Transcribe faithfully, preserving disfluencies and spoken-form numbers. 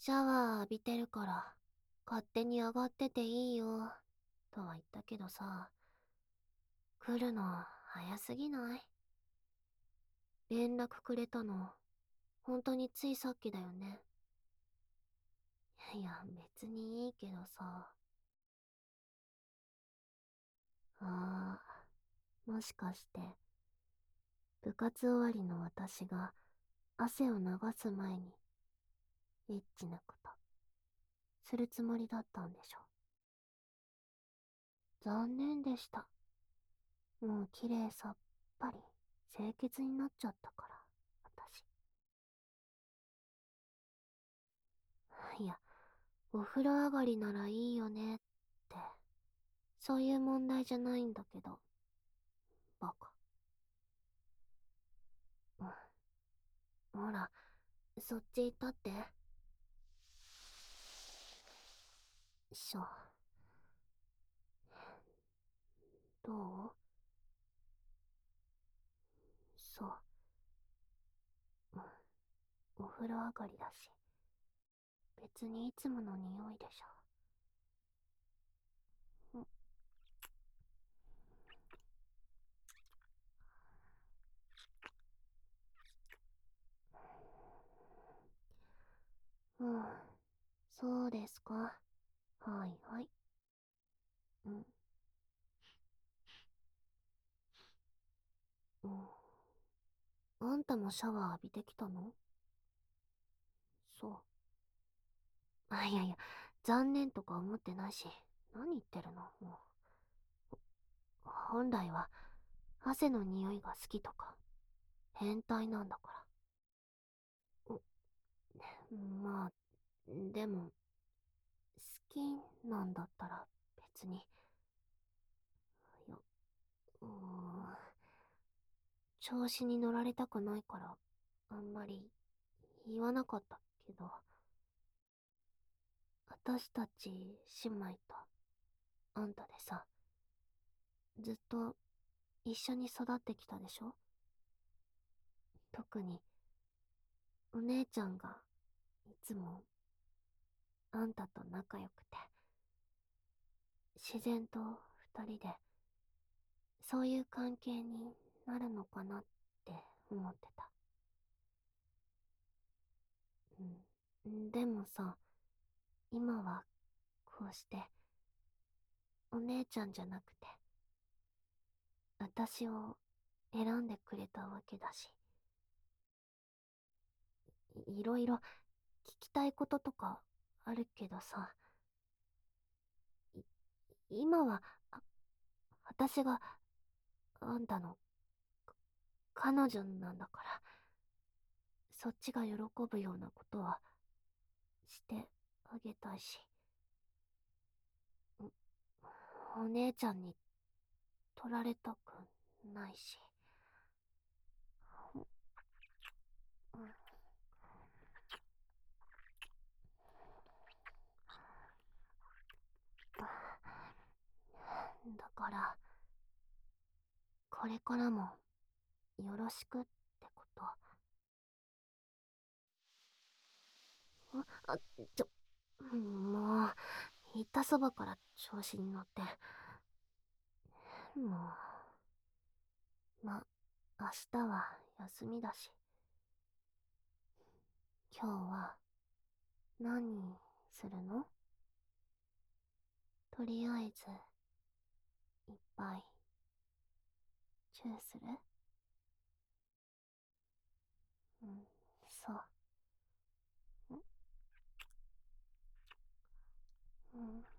シャワー浴びてるから、勝手に上がってていいよ、とは言ったけどさ、来るの早すぎない？連絡くれたの、本当についさっきだよね。いや、別にいいけどさ。ああ、もしかして、部活終わりの私が汗を流す前に、エッチなこと、するつもりだったんでしょ。残念でした。もう綺麗さっぱり、清潔になっちゃったから、私。いや、お風呂上がりならいいよねって、そういう問題じゃないんだけど、バカ。うん、ほら、そっち行ったって。しょ。どう？そう。うん、お風呂上がりだし、別にいつもの匂いでしょ。うん、そうですか。はいはい。うん、うん。あんたもシャワー浴びてきたの？そう。あ、いやいや、残念とか思ってないし、何言ってるのもう。本来は、汗の匂いが好きとか、変態なんだから。まあ、でも、好きなんだったら別に。いや、うーん、調子に乗られたくないから、あんまり言わなかったけど、私たち姉妹とあんたでさ、ずっと一緒に育ってきたでしょ？特に、お姉ちゃんがいつもあんたと仲良くて、自然と二人で、そういう関係になるのかなって思ってた。うん。でもさ、今はこうして、お姉ちゃんじゃなくて、私を選んでくれたわけだし、い、いろいろ聞きたいこととかあるけどさ、い今は、あ、私があんたの彼女なんだから、そっちが喜ぶようなことはしてあげたいし、お姉ちゃんに取られたくないし。うん、だから、これからもよろしくってこと。あ、あちょ、もう、言ったそばから調子に乗って。もう、ま、明日は休みだし、今日は何するの？とりあえず、いっぱい、チューする？うん、そう。ん、うん。